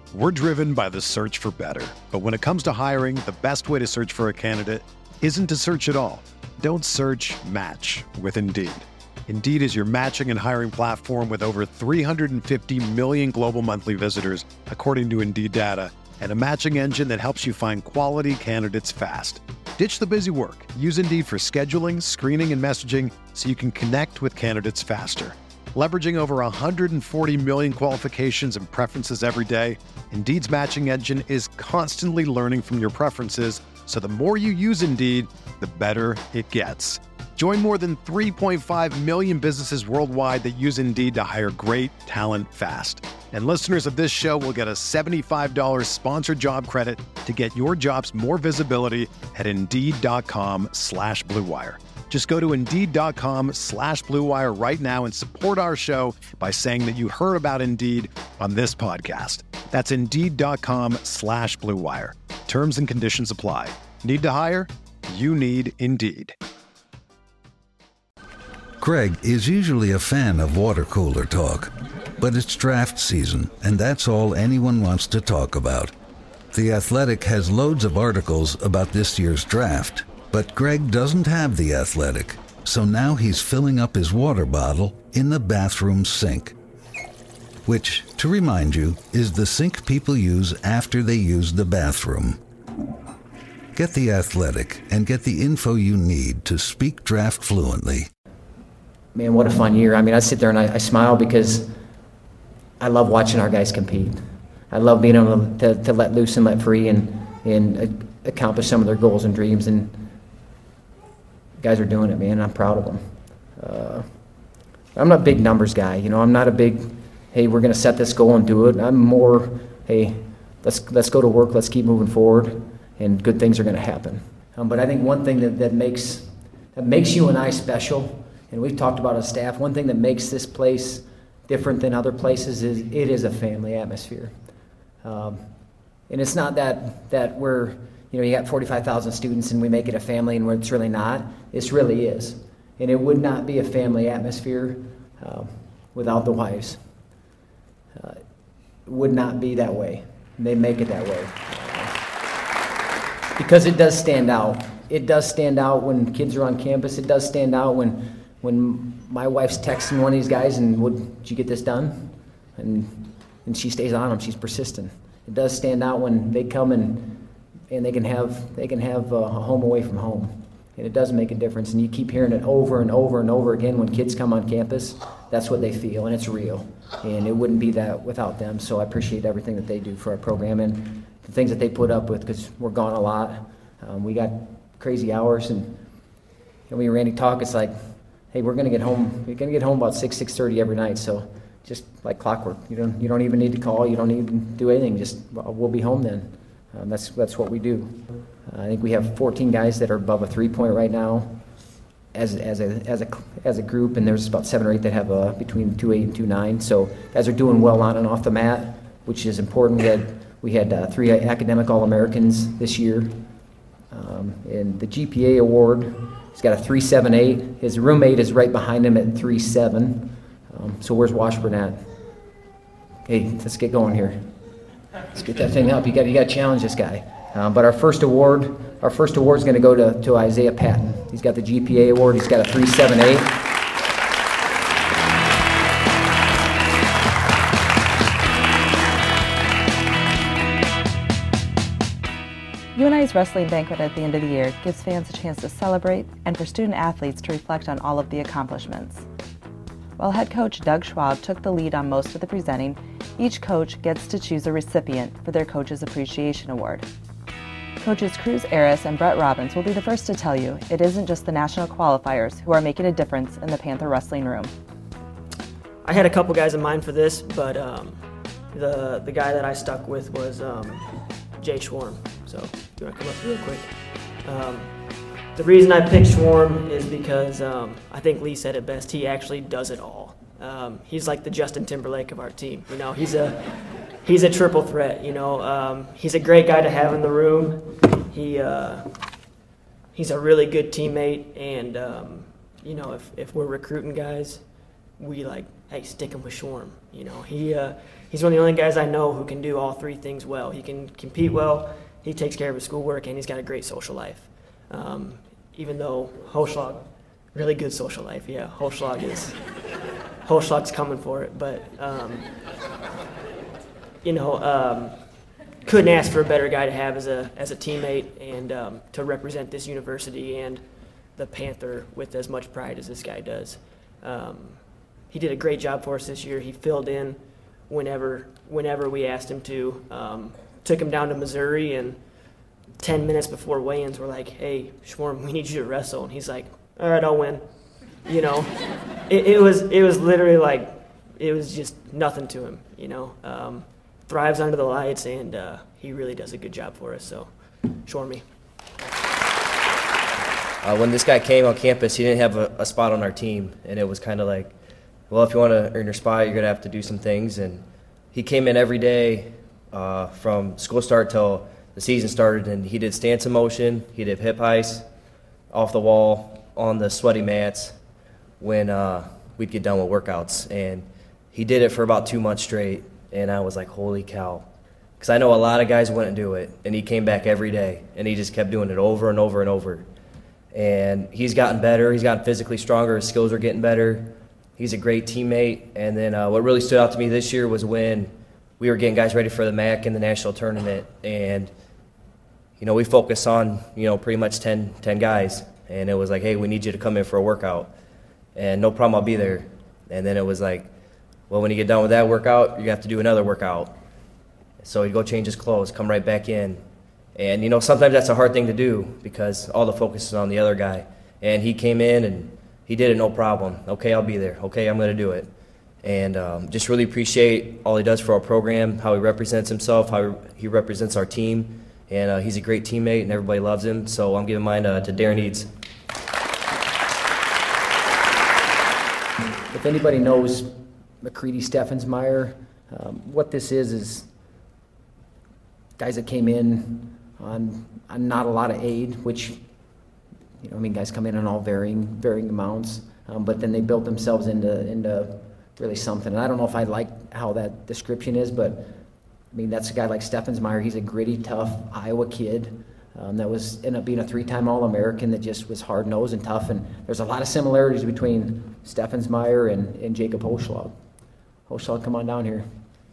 We're driven by the search for better. But when it comes to hiring, the best way to search for a candidate isn't to search at all. Don't search, match with Indeed. Indeed is your matching and hiring platform with over 350 million global monthly visitors, according to Indeed data, and a matching engine that helps you find quality candidates fast. Ditch the busy work. Use Indeed for scheduling, screening, and messaging so you can connect with candidates faster. Leveraging over 140 million qualifications and preferences every day, Indeed's matching engine is constantly learning from your preferences, so the more you use Indeed, the better it gets. Join more than 3.5 million businesses worldwide that use Indeed to hire great talent fast. And listeners of this show will get a $75 sponsored job credit to get your jobs more visibility at Indeed.com/Blue Wire. Just go to Indeed.com/Blue Wire right now and support our show by saying that you heard about Indeed on this podcast. That's Indeed.com/Blue Wire. Terms and conditions apply. Need to hire? You need Indeed. Craig is usually a fan of water cooler talk, but it's draft season, and that's all anyone wants to talk about. The Athletic has loads of articles about this year's draft, but Greg doesn't have The Athletic, so now he's filling up his water bottle in the bathroom sink, which, to remind you, is the sink people use after they use the bathroom. Get The Athletic and get the info you need to speak draft fluently. Man, what a fun year. I mean, I sit there and I smile because I love watching our guys compete. I love being able to let loose and let free and accomplish some of their goals and dreams. And guys are doing it, man. I'm proud of them. I'm not a big numbers guy. You know, I'm not a big, hey, we're going to set this goal and do it. I'm more, hey, let's go to work. Let's keep moving forward, and good things are going to happen. But I think one thing that makes you and I special, and we've talked about as staff, one thing that makes this place different than other places is it is a family atmosphere. And it's not that we're, you got 45,000 students and we make it a family, and it's really not. This really is. And it would not be a family atmosphere without the wives. It would not be that way. They make it that way. Because it does stand out. It does stand out when kids are on campus. It does stand out when my wife's texting one of these guys and did you get this done? And she stays on them. She's persistent. It does stand out when they come and they can have a home away from home. And it does make a difference. And you keep hearing it over and over and over again when kids come on campus. That's what they feel, and it's real. And it wouldn't be that without them. So I appreciate everything that they do for our program and the things that they put up with, because we're gone a lot. We got crazy hours, and when Randy talk, it's like, hey, we're gonna get home. We're gonna get home about 6:30 every night. So just like clockwork. You don't even need to call. You don't even do anything. Just we'll be home then. That's what we do. I think we have 14 guys that are above a 3-point right now, as a group, and there's about 7 or 8 that have between 2.8 and 2.9. So guys are doing well on and off the mat, which is important. We had 3 academic All-Americans this year, and the GPA award. He's got a 3.78. His roommate is right behind him at 3.7. So where's Washburn at? Hey, let's get going here. Let's get that thing up. You got to challenge this guy. But our first award is going to go to Isaiah Patton. He's got the GPA award. He's got a 3.78. UNI's Wrestling Banquet at the end of the year gives fans a chance to celebrate and for student athletes to reflect on all of the accomplishments. While head coach Doug Schwab took the lead on most of the presenting, each coach gets to choose a recipient for their Coach's Appreciation Award. Coaches Cruz Aris and Brett Robbins will be the first to tell you it isn't just the national qualifiers who are making a difference in the Panther wrestling room. I had a couple guys in mind for this, but the guy that I stuck with was Jay Schwarm. So you want to come up real quick? The reason I picked Schwarm is because I think Lee said it best. He actually does it all. He's like the Justin Timberlake of our team. He's a triple threat. He's a great guy to have in the room. He's a really good teammate, and if we're recruiting guys, we hey, stick him with Schwarm. he's one of the only guys I know who can do all three things well. He can compete well, he takes care of his schoolwork, and he's got a great social life. Even though Holschlag, really good social life, yeah, Holschlag's coming for it, but couldn't ask for a better guy to have as a teammate and to represent this university and the Panther with as much pride as this guy does. He did a great job for us this year. He filled in whenever we asked him to. Took him down to Missouri, and 10 minutes before weigh-ins, we're like, "Hey, Schwarm, we need you to wrestle." And he's like, "All right, I'll win." It was literally like, it was just nothing to him. Thrives under the lights, and he really does a good job for us. So, Schwarmy. When this guy came on campus, he didn't have a spot on our team, and it was kind of like, well, if you want to earn your spot, you're going to have to do some things. And he came in every day from school start till the season started, and he did stance in motion, he did hip ice, off the wall, on the sweaty mats when we'd get done with workouts. And he did it for about 2 months straight, and I was like, holy cow. Because I know a lot of guys wouldn't do it, and he came back every day, and he just kept doing it over and over and over. And he's gotten better, he's gotten physically stronger, his skills are getting better. He's a great teammate. And then what really stood out to me this year was when we were getting guys ready for the MAC and the national tournament. And, we focused on, pretty much 10 guys. And it was like, hey, we need you to come in for a workout. And no problem, I'll be there. And then it was like, well, when you get done with that workout, you have to do another workout. So he'd go change his clothes, come right back in. And, sometimes that's a hard thing to do because all the focus is on the other guy. And he came in and he did it no problem. Okay, I'll be there. Okay, I'm going to do it. And just really appreciate all he does for our program, how he represents himself, how he represents our team. And he's a great teammate, and everybody loves him. So I'm giving mine to Darren Eads. If anybody knows McCready Steffensmeyer, what this is guys that came in on not a lot of aid, which, guys come in on all varying amounts, but then they built themselves into really something. And I don't know if I like how that description is, but that's a guy like Steffensmeyer. He's a gritty, tough Iowa kid that ended up being a 3-time All-American that just was hard-nosed and tough. And there's a lot of similarities between Steffensmeyer and Jacob Holschlag. Holschlag, come on down here.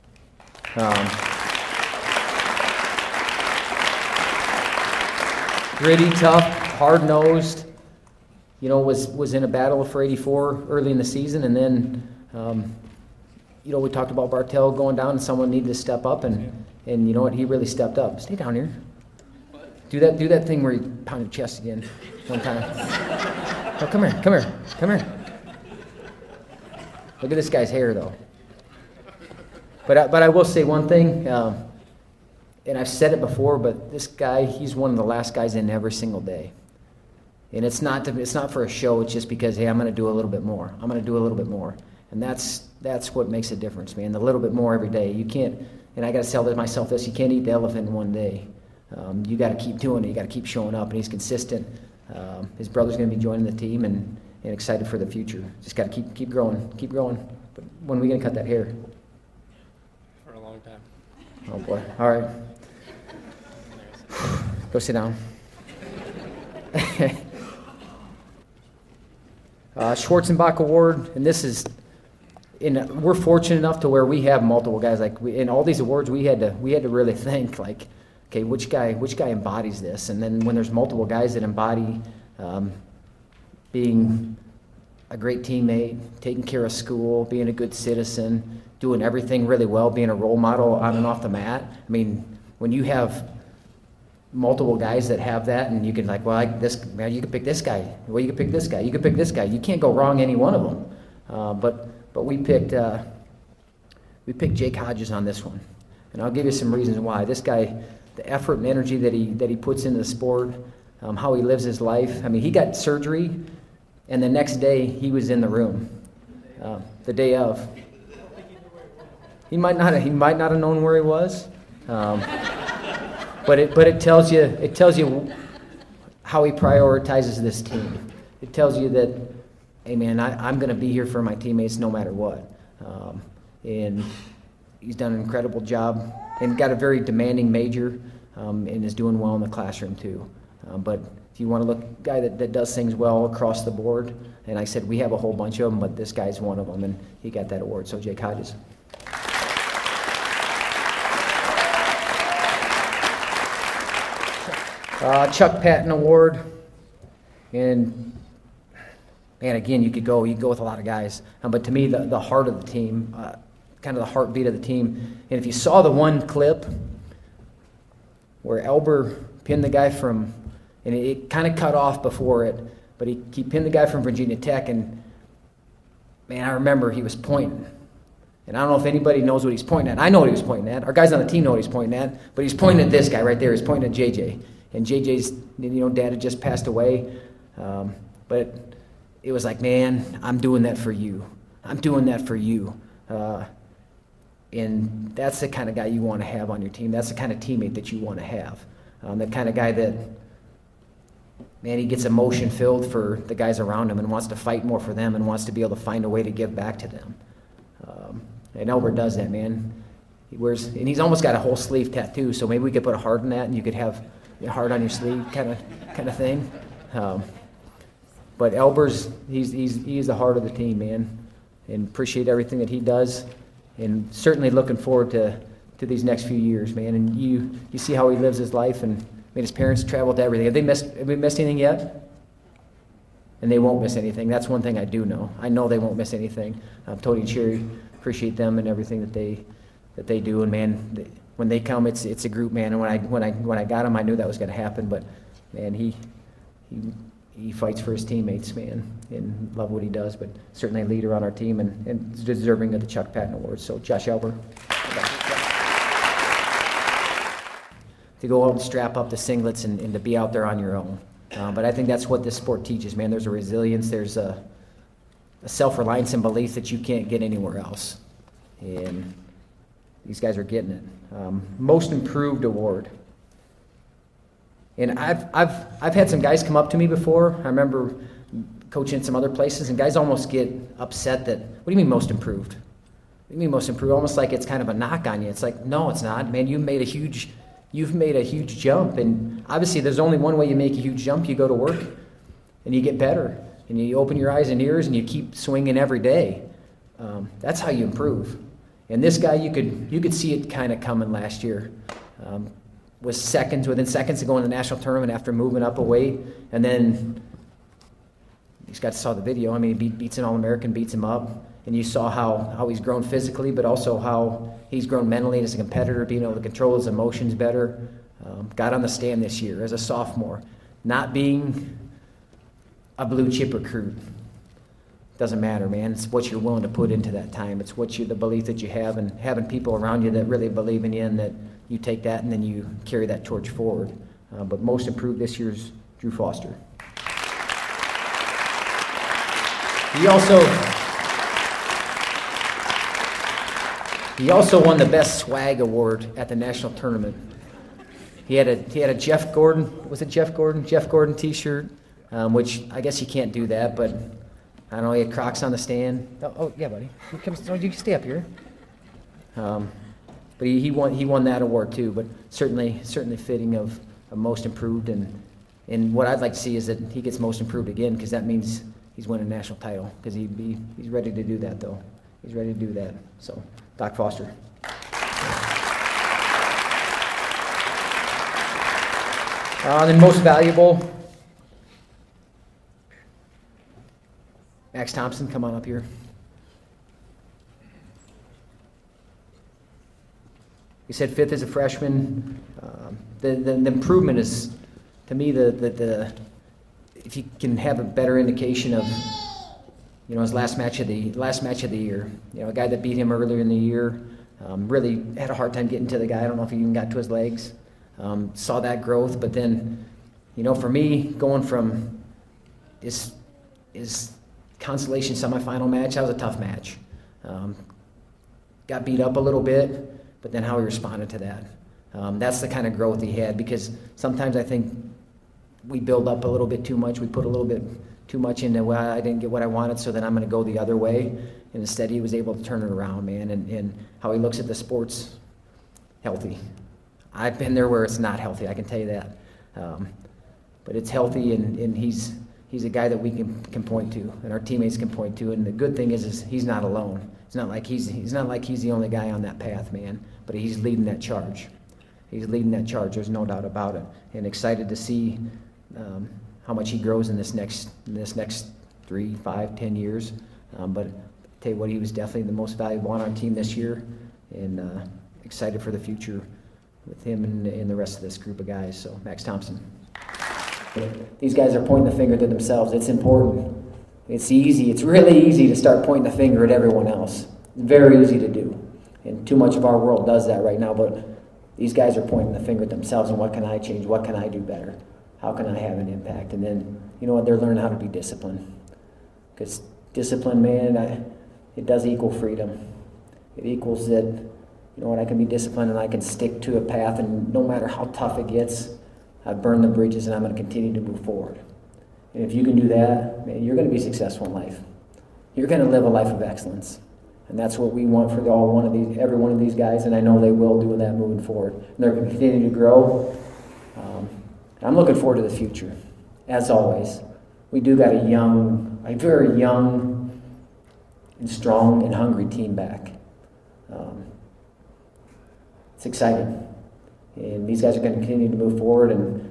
Gritty, tough, hard-nosed. Was in a battle for 84 early in the season, and then we talked about Bartell going down, and someone needed to step up, and you know what? He really stepped up. Stay down here. Do that thing where you pound your chest again one time. Oh, come here. Look at this guy's hair, though. But I will say one thing, and I've said it before, but this guy, he's one of the last guys in every single day. And it's not for a show. It's just because, hey, I'm going to do a little bit more. And that's what makes a difference, man. The little bit more every day. You can't, and I got to tell myself this, you can't eat the elephant in one day. You got to keep doing it. You got to keep showing up, and he's consistent. His brother's going to be joining the team, and excited for the future. Just got to keep growing. But when are we going to cut that hair? For a long time. Oh, boy. All right. Go sit down. Schwarzenbach Award, and we're fortunate enough to where we have multiple guys. In all these awards, we had to really think okay, which guy embodies this? And then when there's multiple guys that embody being a great teammate, taking care of school, being a good citizen, doing everything really well, being a role model on and off the mat. When you have multiple guys that have that, and you can you can pick this guy. Well, you can pick this guy. You can pick this guy. You can't go wrong any one of them. But we picked Jake Hodges on this one, and I'll give you some reasons why. This guy, the effort and energy that he puts into the sport, how he lives his life. He got surgery, and the next day he was in the room. The day of, he might not have known where he was. But it tells you how he prioritizes this team. It tells you that, hey man, I'm going to be here for my teammates no matter what. And he's done an incredible job and got a very demanding major and is doing well in the classroom too. But if you want to look, a guy that does things well across the board, and I said we have a whole bunch of them, but this guy's one of them, and he got that award. So Jake Hodges. Chuck Patton Award, and man, again, you could go with a lot of guys, but to me, the heart of the team, kind of the heartbeat of the team. And if you saw the one clip where Elber pinned the guy from, and it kind of cut off before it, but he pinned the guy from Virginia Tech, and man, I remember he was pointing. And I don't know if anybody knows what he's pointing at. I know what he was pointing at. Our guys on the team know what he's pointing at, but he's pointing at this guy right there. He's pointing at JJ. And JJ's, dad had just passed away. But it was like, man, I'm doing that for you. I'm doing that for you. And that's the kind of guy you want to have on your team. That's the kind of teammate that you want to have. The kind of guy that, man, he gets emotion-filled for the guys around him and wants to fight more for them and wants to be able to find a way to give back to them. And Elber does that, man. And he's almost got a whole sleeve tattoo, so maybe we could put a heart in that and you could have a heart on your sleeve kind of thing. But Elber's, he's the heart of the team, man, and appreciate everything that he does, and certainly looking forward to these next few years, man. And you see how he lives his life, and his parents traveled to everything. Have we missed anything yet? And they won't miss anything. That's one thing I do know. I know they won't miss anything. Tony and Sherry, appreciate them and everything that they do. And man, when they come, it's a group, man. And when I got him, I knew that was going to happen. But man, he fights for his teammates, man, and love what he does. But certainly a leader on our team and deserving of the Chuck Patton Award. So Josh Elber. To go out and strap up the singlets and to be out there on your own. But I think that's what this sport teaches, man. There's a resilience, there's a self-reliance and belief that you can't get anywhere else. And these guys are getting it. Most Improved Award. And I've had some guys come up to me before. I remember coaching at some other places, and guys almost get upset that, what do you mean most improved? What do you mean most improved? Almost like it's kind of a knock on you. It's like, no, it's not. Man, you've made a huge jump, and obviously there's only one way you make a huge jump. You go to work, and you get better, and you open your eyes and ears, and you keep swinging every day. That's how you improve. And this guy, you could see it kind of coming last year. Was within seconds of going to the national tournament after moving up a weight, and then you just saw the video. I mean, he beats an All-American, beats him up, and you saw how he's grown physically, but also how he's grown mentally as a competitor, being able to control his emotions better. Got on the stand this year as a sophomore, not being a blue chip recruit. Doesn't matter, man. It's what you're willing to put into that time. It's the belief that you have, and having people around you that really believe in you, and that you take that and then you carry that torch forward. But most improved this year's Drew Foster. He also won the Best Swag Award at the national tournament. He had a Jeff Gordon, was it Jeff Gordon? Jeff Gordon t-shirt, which I guess you can't do that, but I don't know, he had Crocs on the stand. Oh yeah, buddy. You can stay up here. But he won that award too, but certainly fitting of most improved, and what I'd like to see is that he gets most improved again, because that means he's winning a national title, because he's ready to do that though. He's ready to do that. So, Doc Foster. Then most valuable, Max Thompson, come on up here. He said fifth as a freshman. The improvement is, to me, the if you can have a better indication of, his last match of the year. A guy that beat him earlier in the year, really had a hard time getting to the guy. I don't know if he even got to his legs. Saw that growth, but then, for me, going from his consolation semifinal match, that was a tough match. Got beat up a little bit, but then how he responded to that. That's the kind of growth he had, because sometimes I think we build up a little bit too much. We put a little bit too much into, well, I didn't get what I wanted, so then I'm going to go the other way. And instead, he was able to turn it around, man, and how he looks at the sport's healthy. I've been there where it's not healthy, I can tell you that. But it's healthy, and he's a guy that we can point to, and our teammates can point to. And the good thing is he's not alone. It's not like he's the only guy on that path, man. But he's leading that charge. He's leading that charge. There's no doubt about it. And excited to see how much he grows in this next 3, 5, 10 years. But I tell you what, he was definitely the most valuable on our team this year, and excited for the future with him and the rest of this group of guys. So Max Thompson. These guys are pointing the finger to themselves. It's important. It's easy. It's really easy to start pointing the finger at everyone else. Very easy to do. And too much of our world does that right now, but these guys are pointing the finger at themselves and what can I change? What can I do better? How can I have an impact? And then, you know what, they're learning how to be disciplined. Because discipline, man, it does equal freedom. It equals that, you know what, I can be disciplined and I can stick to a path, and no matter how tough it gets, I burn the bridges and I'm going to continue to move forward. And if you can do that, man, you're going to be successful in life. You're going to live a life of excellence. And that's what we want for every one of these guys, and I know they will do that moving forward. And they're going to continue to grow. I'm looking forward to the future, as always. We do got a very young and strong and hungry team back. It's exciting. And these guys are going to continue to move forward, and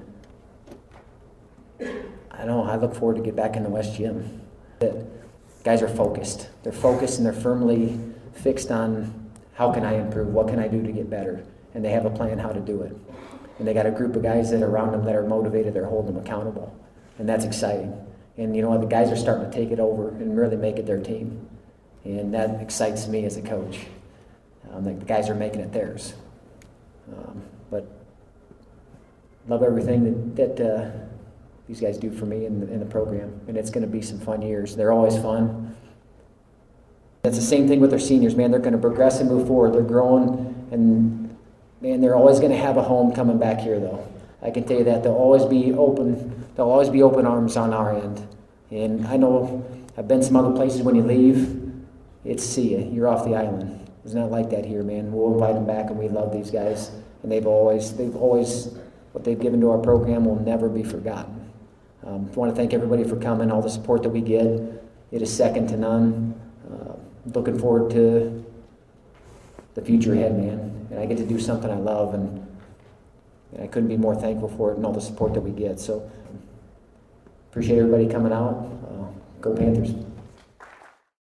I look forward to get back in the West Gym. Guys are focused. They're focused and they're firmly fixed on how can I improve, what can I do to get better, and they have a plan how to do it. And they got a group of guys that are around them that are motivated, they're holding them accountable, and that's exciting. And you know what, the guys are starting to take it over and really make it their team, and that excites me as a coach. Like the guys are making it theirs. But love everything that these guys do for me in the program, and it's going to be some fun years. They're always fun. That's the same thing with their seniors, man. They're going to progress and move forward. They're growing, and man, they're always going to have a home coming back here, though. I can tell you that. They'll always be open arms on our end. And I know I've been some other places when you leave, it's see ya. You're off the island. It's not like that here, man. We'll invite them back, and we love these guys. And they've always what they've given to our program will never be forgotten. I want to thank everybody for coming, all the support that we get. It is second to none. Looking forward to the future ahead, man. And I get to do something I love, and I couldn't be more thankful for it and all the support that we get. So appreciate everybody coming out. Go Panthers.